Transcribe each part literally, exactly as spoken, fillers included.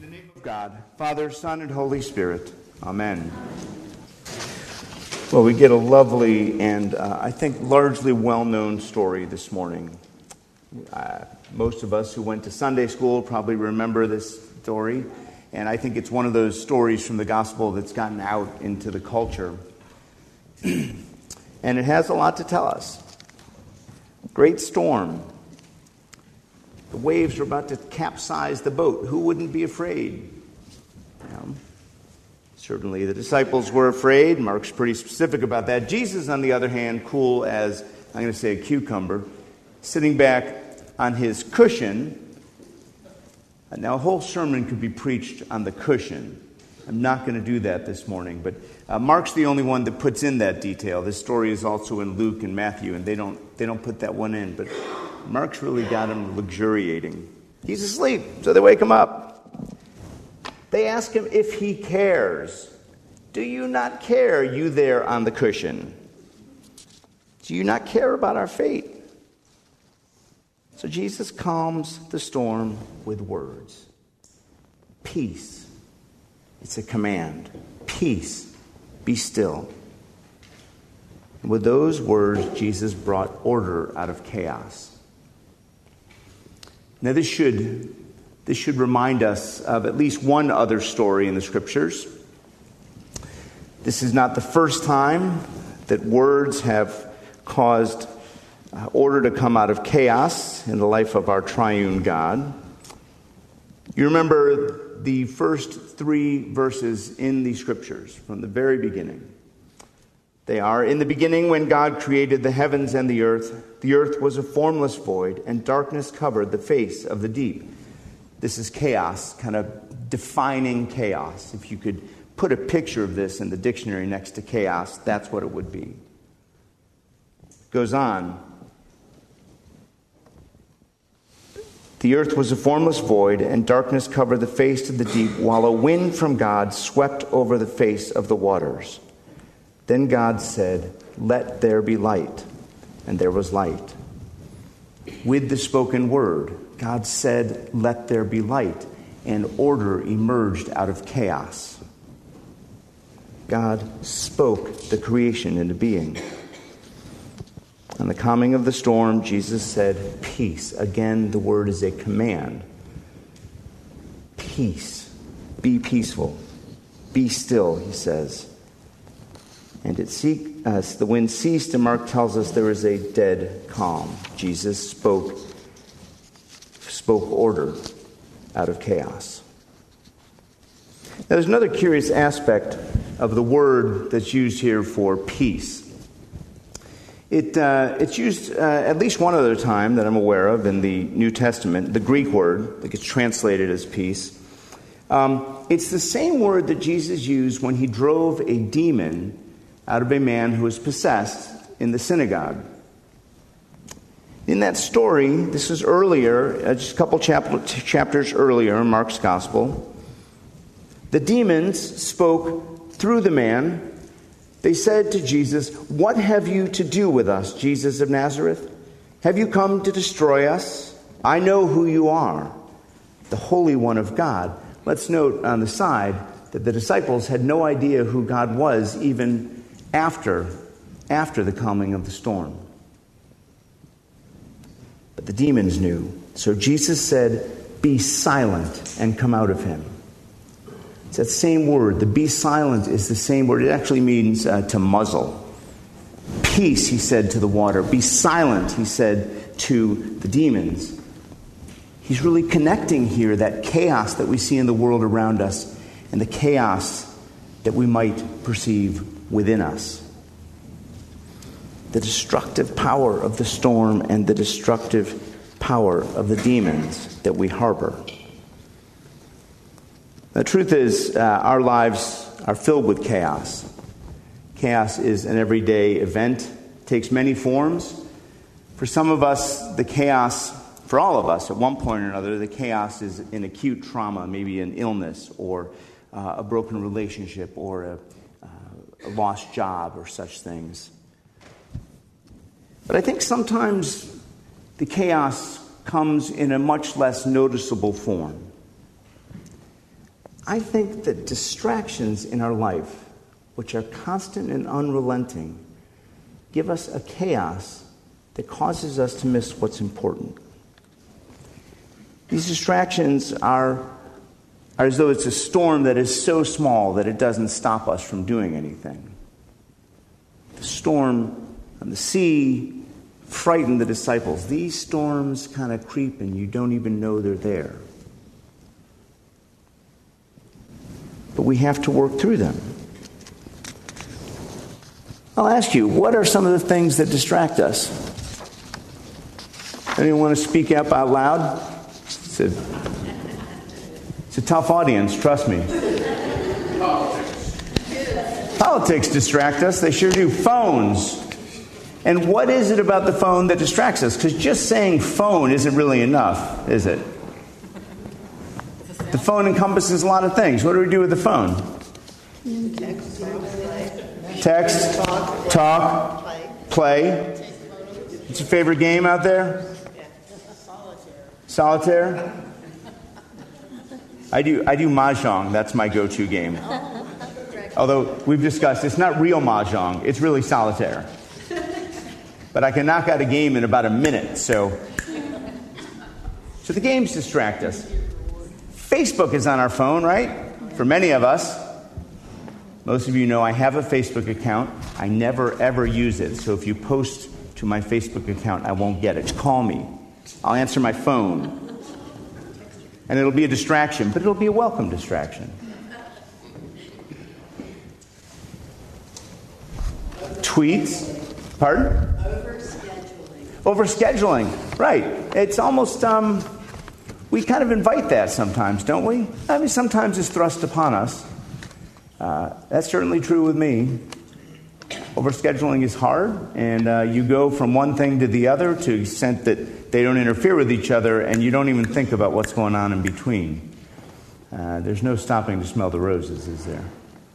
In the name of God, Father, Son, and Holy Spirit. Amen. Well, we get a lovely and uh, I think largely well-known story this morning. Uh, most of us who went to Sunday school probably remember this story, and I think it's one of those stories from the gospel that's gotten out into the culture. And it has a lot to tell us. Great storm. The waves are about to capsize the boat. Who wouldn't be afraid? You know, certainly the disciples were afraid. Mark's pretty specific about that. Jesus, on the other hand, cool as, I'm going to say, a cucumber, sitting back on his cushion. Now, a whole sermon could be preached on the cushion. I'm not going to do that this morning, but uh, Mark's the only one that puts in that detail. This story is also in Luke and Matthew, and they don't they don't put that one in, but Mark's really got him luxuriating. He's asleep, so they wake him up. They ask him if he cares. Do you not care, you there on the cushion? Do you not care about our fate? So Jesus calms the storm with words. Peace. It's a command. Peace. Be still. And with those words, Jesus brought order out of chaos. Now this should, this should remind us of at least one other story in the Scriptures. This is not the first time that words have caused uh, order to come out of chaos in the life of our triune God. You remember the first three verses in the Scriptures from the very beginning. They are, in the beginning when God created the heavens and the earth, the earth was a formless void, and darkness covered the face of the deep. This is chaos, kind of defining chaos. If you could put a picture of this in the dictionary next to chaos, that's what it would be. Goes on. The earth was a formless void, and darkness covered the face of the deep, while a wind from God swept over the face of the waters. Then God said, "Let there be light," and there was light. With the spoken word, God said, "Let there be light," and order emerged out of chaos. God spoke the creation into being. On the calming of the storm, Jesus said, "Peace." Again, the word is a command. Peace. Be peaceful. Be still, he says. And it ce- uh, the wind ceased, and Mark tells us there is a dead calm. Jesus spoke, spoke order out of chaos. Now, there's another curious aspect of the word that's used here for peace. It, uh, it's used uh, at least one other time that I'm aware of in the New Testament, the Greek word that gets translated as peace. Um, it's the same word that Jesus used when he drove a demon out of a man who was possessed in the synagogue. In that story, this is earlier, uh, just a couple chap- chapters earlier in Mark's Gospel, the demons spoke through the man. They said to Jesus, "What have you to do with us, Jesus of Nazareth? Have you come to destroy us? I know who you are, the Holy One of God." Let's note on the side that the disciples had no idea who God was even after, after the calming of the storm. But the demons knew. So Jesus said, "Be silent," and come out of him. It's that same word. The "be silent" is the same word. It actually means uh, to muzzle. "Peace," he said to the water. "Be silent," he said to the demons. He's really connecting here that chaos that we see in the world around us and the chaos that we might perceive within us. The destructive power of the storm and the destructive power of the demons that we harbor. The truth is, uh, our lives are filled with chaos. Chaos is an everyday event. It takes many forms. For some of us, the chaos, for all of us, at one point or another, the chaos is an acute trauma, maybe an illness or uh, a broken relationship or a, uh, a lost job or such things. But I think sometimes the chaos comes in a much less noticeable form. I think that distractions in our life, which are constant and unrelenting, give us a chaos that causes us to miss what's important. These distractions are, are as though it's a storm that is so small that it doesn't stop us from doing anything. The storm on the sea frightened the disciples. These storms kind of creep and you don't even know they're there. But we have to work through them. I'll ask you, what are some of the things that distract us? Anyone want to speak up out loud? It's a, it's a tough audience, trust me. Politics. Politics distract us. They sure do. Phones. And what is it about the phone that distracts us? Because just saying phone isn't really enough, is it? The phone encompasses a lot of things. What do we do with the phone? Text, talk, talk, play. What's your favorite game out there? Solitaire. I do I do Mahjong. That's my go-to game. Although we've discussed it's not real Mahjong. It's really solitaire. But I can knock out a game in about a minute. So, so the games distract us. Facebook is on our phone, right? For many of us. Most of you know I have a Facebook account. I never, ever use it. So if you post to my Facebook account, I won't get it. Call me. I'll answer my phone. And it'll be a distraction, but it'll be a welcome distraction. Tweets. Pardon? Overscheduling. Overscheduling. Right. It's almost, um, we kind of invite that sometimes, don't we? I mean, sometimes it's thrust upon us. Uh, that's certainly true with me. Overscheduling is hard, and uh, you go from one thing to the other to the extent that they don't interfere with each other, and you don't even think about what's going on in between. Uh, there's no stopping to smell the roses, is there?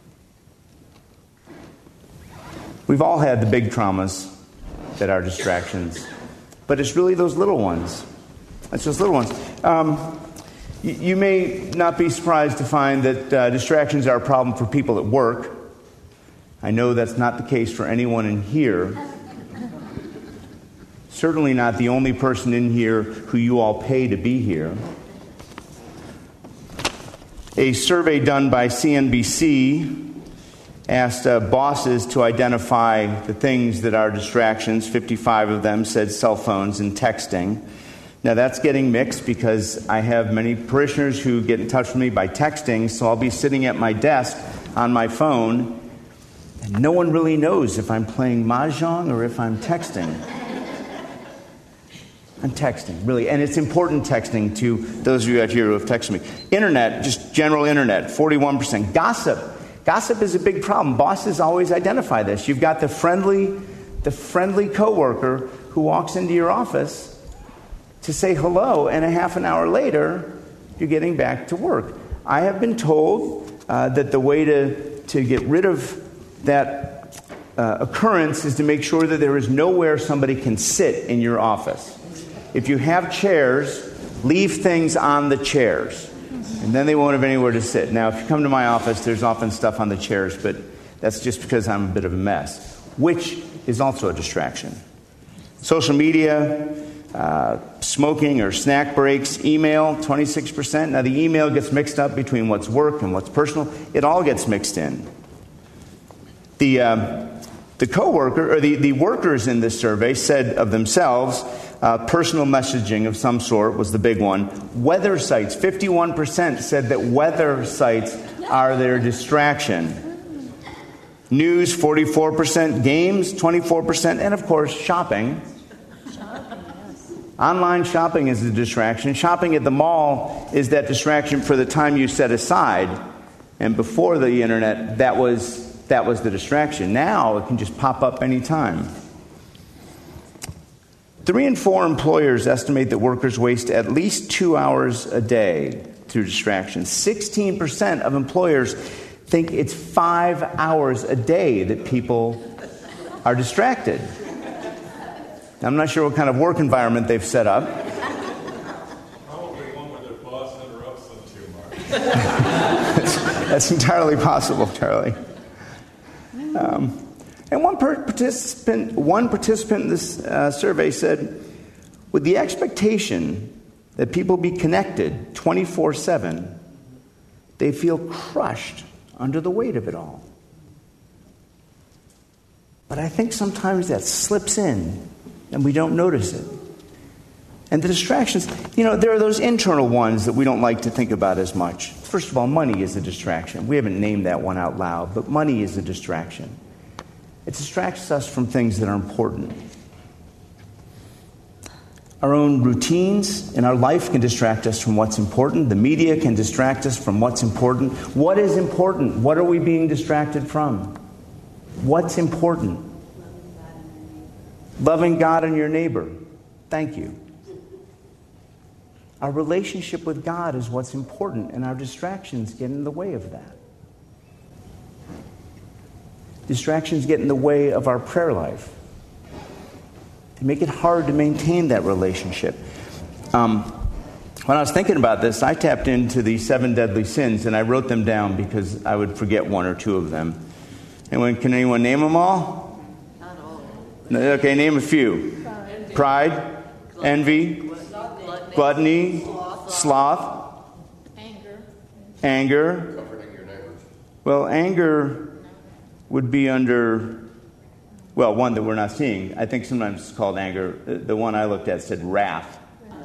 We've all had the big traumas that are distractions, but it's really those little ones. It's those little ones. Um, you, you may not be surprised to find that uh, distractions are a problem for people at work. I know that's not the case for anyone in here. Certainly not the only person in here who you all pay to be here. A survey done by C N B C asked uh, bosses to identify the things that are distractions. fifty-five of them said cell phones and texting. Now that's getting mixed because I have many parishioners who get in touch with me by texting, so I'll be sitting at my desk on my phone, and no one really knows if I'm playing Mahjong or if I'm texting. I'm texting, really. And it's important texting to those of you out here who have texted me. Internet, just general internet, forty-one percent. Gossip. Gossip is a big problem. Bosses always identify this. You've got the friendly, the friendly coworker who walks into your office to say hello, and a half an hour later, you're getting back to work. I have been told uh, that the way to, to get rid of that uh, occurrence is to make sure that there is nowhere somebody can sit in your office. If you have chairs, leave things on the chairs, and then they won't have anywhere to sit. Now, if you come to my office, there's often stuff on the chairs, but that's just because I'm a bit of a mess, which is also a distraction. Social media, uh, smoking or snack breaks, email, twenty-six percent. Now, the email gets mixed up between what's work and what's personal. It all gets mixed in. The uh, the coworker or the, the workers in this survey said of themselves, uh, personal messaging of some sort was the big one. Weather sites, fifty-one percent said that weather sites are their distraction. News, forty-four percent. Games, twenty-four percent. And of course, shopping. Online shopping is a distraction. Shopping at the mall is that distraction for the time you set aside. And before the internet, that was that was the distraction. Now it can just pop up anytime. Three in four employers estimate that workers waste at least two hours a day through distractions. sixteen percent of employers think it's five hours a day that people are distracted. I'm not sure what kind of work environment they've set up. Probably one where their boss interrupts them too much. that's, that's entirely possible, Charlie. Um, and one participant, one participant in this uh, survey said, with the expectation that people be connected twenty-four seven, they feel crushed under the weight of it all. But I think sometimes that slips in and we don't notice it. And the distractions, you know, there are those internal ones that we don't like to think about as much. First of all, money is a distraction. We haven't named that one out loud, but money is a distraction. It distracts us from things that are important. Our own routines in our life can distract us from what's important. The media can distract us from what's important. What is important? What are we being distracted from? What's important? Loving God and your neighbor. Thank you. Our relationship with God is what's important, and our distractions get in the way of that. Distractions get in the way of our prayer life. They make it hard to maintain that relationship. Um, when I was thinking about this, I tapped into the seven deadly sins, and I wrote them down because I would forget one or two of them. Anyone, can anyone name them all? Not all. No, okay, name a few. Pride, Pride envy, gluttony, gluttony sloth, sloth, anger, anger. Comforting your neighbors. Well, anger would be under, well, one that we're not seeing. I think sometimes it's called anger. The one I looked at said wrath.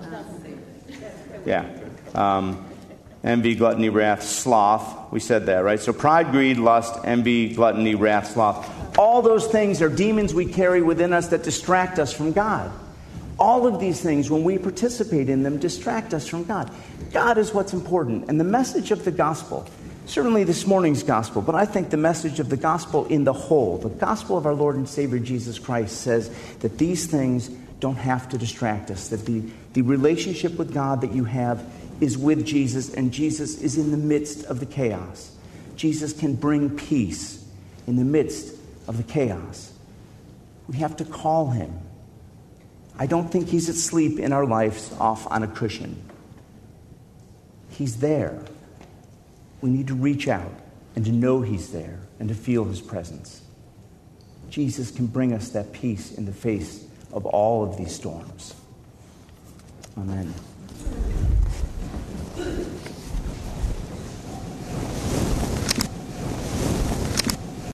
Yeah. Um, envy, gluttony, wrath, sloth. We said that, right? So pride, greed, lust, envy, gluttony, wrath, sloth. All those things are demons we carry within us that distract us from God. All of these things, when we participate in them, distract us from God. God is what's important. And the message of the gospel, certainly this morning's gospel, but I think the message of the gospel in the whole, the gospel of our Lord and Savior Jesus Christ says that these things don't have to distract us, that the, the relationship with God that you have is with Jesus, and Jesus is in the midst of the chaos. Jesus can bring peace in the midst of the chaos. We have to call him. I don't think he's asleep in our lives off on a cushion. He's there. We need to reach out and to know he's there and to feel his presence. Jesus can bring us that peace in the face of all of these storms. Amen.